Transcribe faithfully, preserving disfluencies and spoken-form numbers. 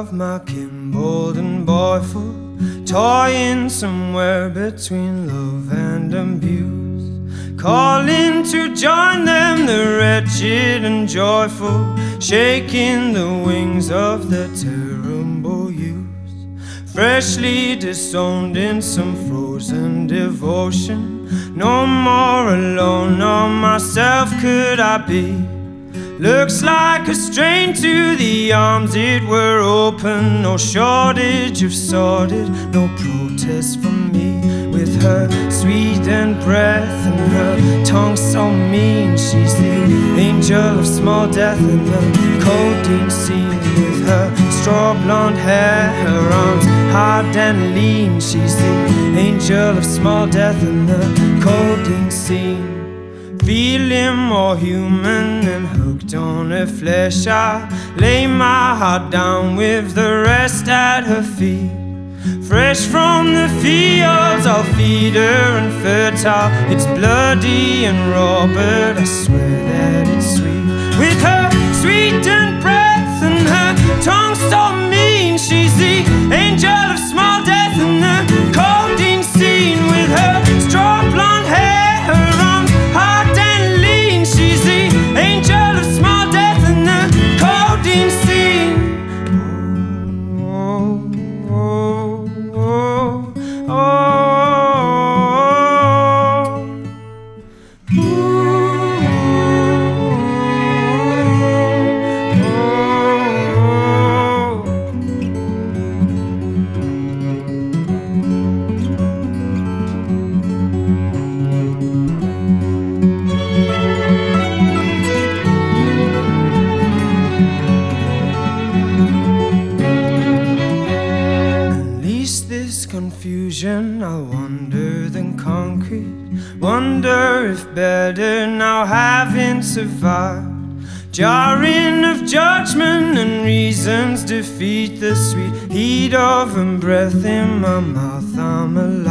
of my Kimbold and Boyful, toying somewhere between love and abuse, calling to join them, the wretched and joyful, shaking the wings of the terrible youth, freshly disowned in some frozen devotion. No more alone, nor myself could I be. Looks like a strain to the arms it were open. No shortage of sordid, no protest from me. With her sweet and breath and her tongue so mean, she's the angel of small death in the codeine scene. With her straw blonde hair, her arms hard and lean, she's the angel of small death in the codeine scene. Feeling more human than hooked on her flesh, I lay my heart down with the rest at her feet. Fresh from the fields, I'll feed her and fertile. It's bloody and raw, but I swear that it's sweet. With her sweet and breath and her tongue so mean, she's the angel of small death in the codeine scene. With her straw blonde hair, her arms hard and lean, she's the angel of small death in the codeine scene. Oh, oh, oh, oh, oh. Ooh, confusion, I wonder than concrete. Wonder if better now having survived. Jarring of judgment and reasons defeat the sweet heat of her breath in my mouth. I'm alive.